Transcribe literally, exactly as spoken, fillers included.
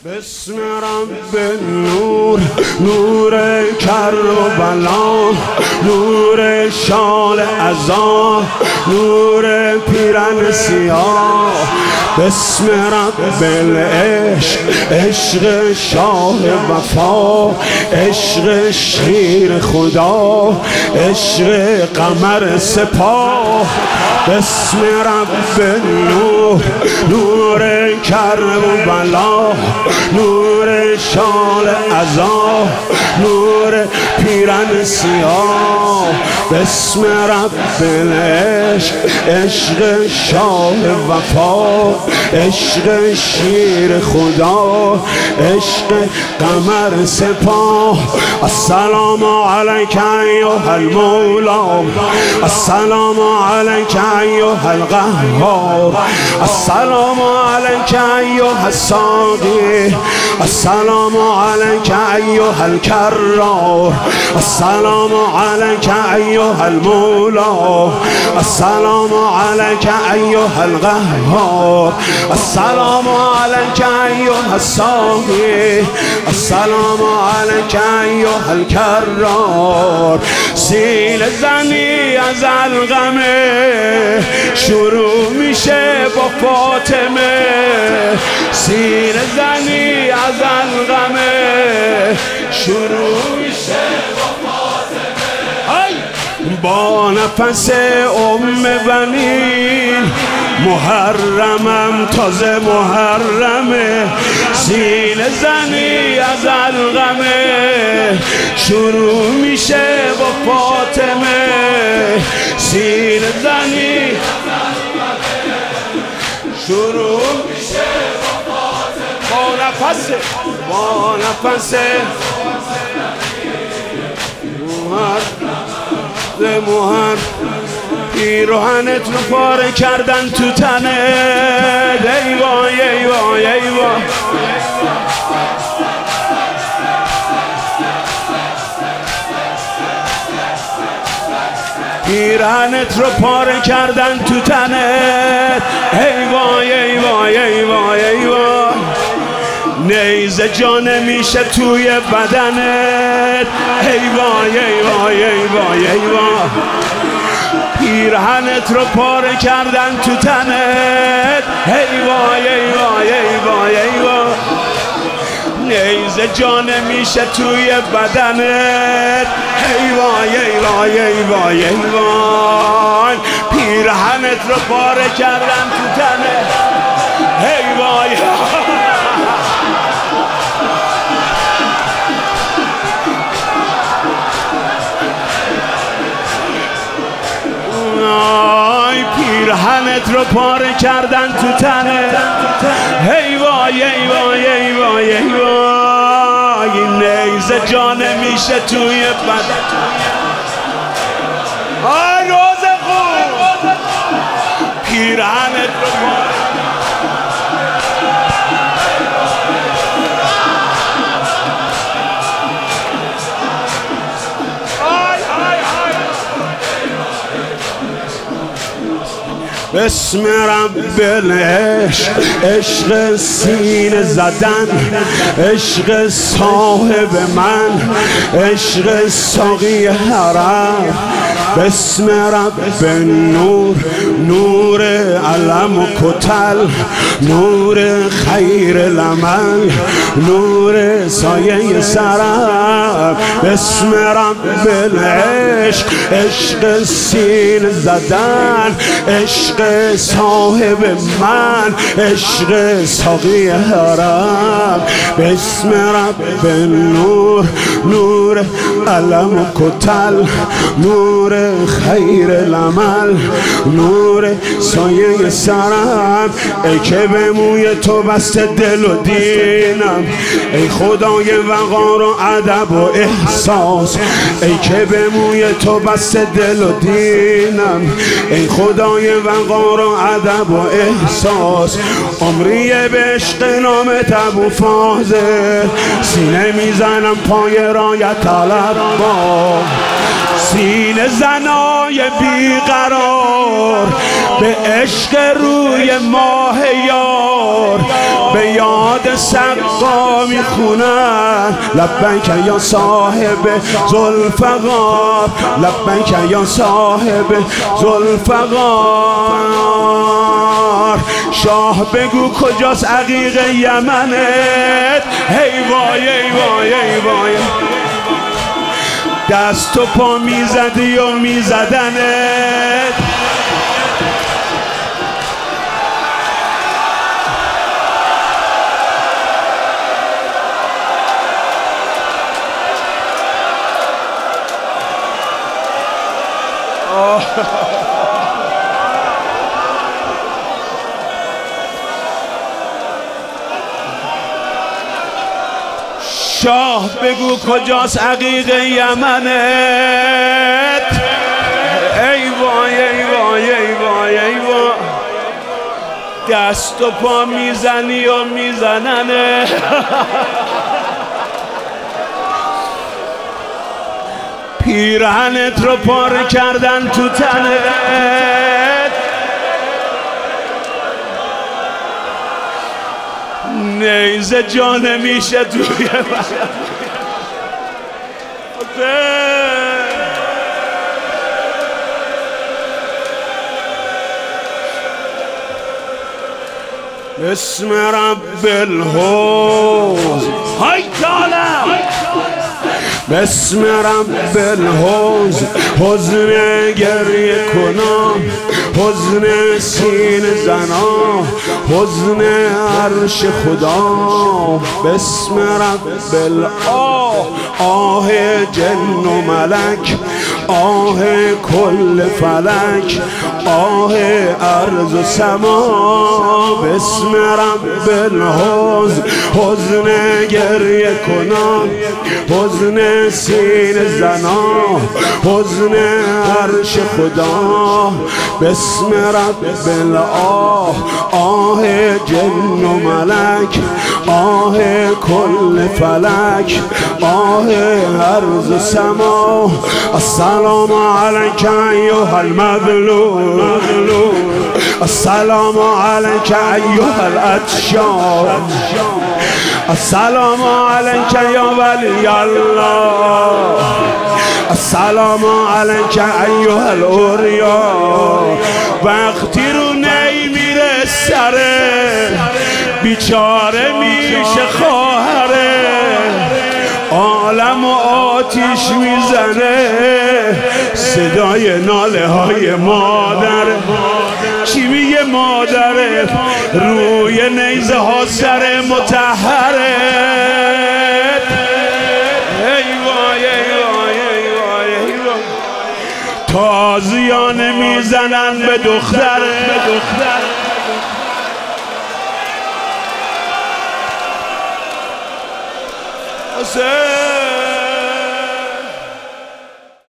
بسم رب نور، نور کربلا، نور شال عزا، نور پیرن سیاه. بسم رب العشق، عشق شاه وفا، عشق شیر خدا، عشق قمر سپاه. بسم رب نور، نور کربلا، نور شال عزا، نور پیرن سیاه. بسم رب العشق، عشق شاه وفا، عشق شیر خدا، عشق قمر سپاه. السلام علیک ایها المولا، السلام علیک ایها القهار، السلام علیک ایها الساقی، السلام علیک ایها الکرار، السلام علیک ایها المولا، السلام علیک ایها القهار، السلام علیک ایها الساقی، السلام علیک ایها الکرار. سیل زنی از القمه شروع میشه با فاطمه، سیل زنی از القمه شروع میشه با فاطمه. با نفس ام بنین محرمم تازه محرمه، سیل زنی از القمه شروع میشه با فاطمه، سیل زنی شروع میشه با فاطمه. با نفس با نفس محر محر پیراهنت رو پاره کردن تو تنت. ای وای ای وای ای وای، پیراهنت رو پاره کردن تو تنت. ای وای ای وای ای وای ای وای، نیزه جا نمیشه توی بدنت. ای وای ای وای ای وای ای وای، پیرهنت رو پاره کردن تو تنت. ای وای ای وای ای وای ای وای، نیزه جا نمیشه توی بدنت. ای وای ای وای ای وای ای وای، پیرهنت رو پاره کردن تو تنت. ای وای پیرهنت رو پاره کردن تو تنت. ای وای ای وای ای وای ای وای، نیزه جا نمیشه توی بدن. آی روز خوب، پیرهنت رو پاره بسم رب العشق، عشق سینه زدن، عشق صاحب من، عشق ساقی حرم. بسم رب نور، نور علم و کتل، نور خیر لمن، نور سایه سرم. بسم رب العشق، عشق سینه زدن، عشق صاحب من، عشق ساقی حرم. بسم رب نور، نور علم و کتل، نور خیر لمل، نور سایه سرم. ای که به موی تو بسته دل و دینم، ای خدای وقار و ادب و احساس. ای که به موی تو بسته دل و دینم، ای خدای وقار و ادب و احساس. عمریه به عشق نامت ابو فاضل، سینه میزنم پای رایت طلب با سینه زنای بیقرار به عشق روی ماه یار به یاد سقا میخونن لبیک یا صاحب ذوالفقار لبیک یا صاحب ذوالفقار. شاه بگو کجاست عقیق یمنت هی وای ای وای ای وای دست و پا میزدی و میزدنت شاه بگو کجاست عقیق یمنت ای وای ای وای ای وای ای وای دست و پا میزنی و میزننه پیرهنت رو پاره کردن تو تنت نیزه جا نمیشه توی بسم رب الحوض های تعالی بسم رب الحوض حزن گریه کنم حزن سینه زنا حزن عرش خدا بسم رب الآه آه جن و ملک آه کل فلک آه ارض و سما بسم رب الحوض حزن گریه کنم حزن سینه زنا حزن عرش خدا بسم رب الآه آه جن و ملک آه کل فلک آه ارض و سما السلام علیک ایها المظلوم السلام علیک ایها العطشان السلام علیک یا ولی الله السلام علیک ایها الاوریا وقتی رو نمیره سره بیچاره میشه خواهره عالم و آتیش میزنه صدای ناله های مادر چی میگه مادره روی نیزه ها سر مطهره ای وای ای وای ای وای ای وای تازیانه میزنن به دختره حسین